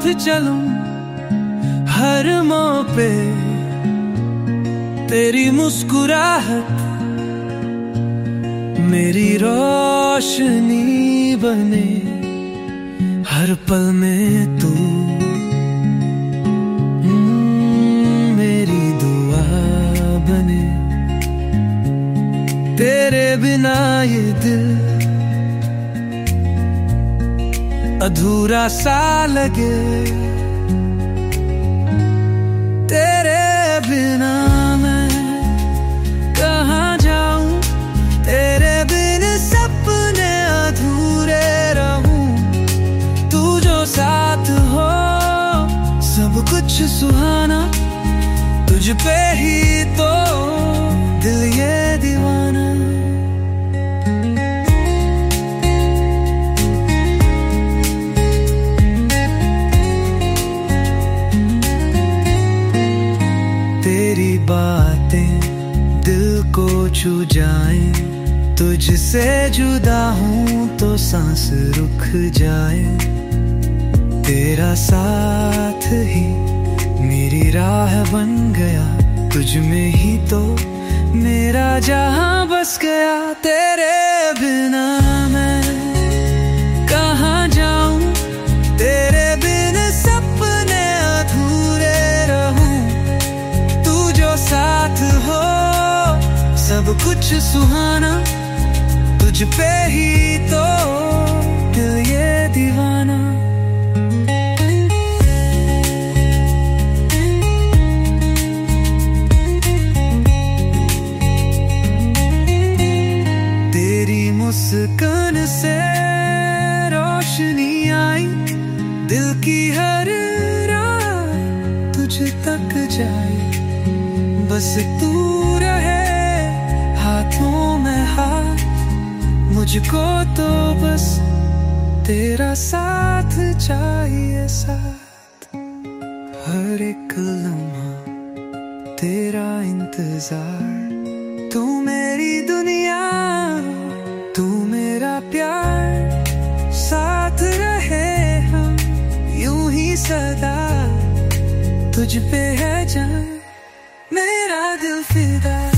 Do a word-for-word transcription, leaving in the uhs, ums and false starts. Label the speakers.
Speaker 1: चलूं हर मोड़ पे, तेरी मुस्कुराहट मेरी रोशनी बने, हर पल में तू मेरी दुआ बने। तेरे बिना ये दिल अधूरा सा लगे, तेरे बिना मैं कहाँ जाऊं, तेरे बिन सपने अधूरे रहूं। तू जो साथ हो सब कुछ सुहाना, तुझ पे ही तो दिल ये दीवाना। तेरी बातें दिल को छू जाएं, तुझसे जुदा हूँ तो सांस रुक जाए। तेरा साथ ही मेरी राह बन गया, तुझ में ही तो मेरा जहां बस गया। तेरे बिना मैं कहाँ जाऊं, तेरे बिन सपने अधूरे रहूं। तू जो साथ हो सब कुछ सुहाना, तुझ पे ही तो दिल ये दीवाना। तेरी मुस्कान से रोशनी आई, दिल की हर रात तुझ तक जाए। बस तू रहे हाथों में हाथ, मुझको तो बस तेरा साथ चाहिए साथ। हर एक लम्हा तेरा इंतजार, तू मेरी दुनिया तू मेरा प्यार। साथ रहे हम यूं ही सदा, तुझ पे है जान मेरा दिल फिदा।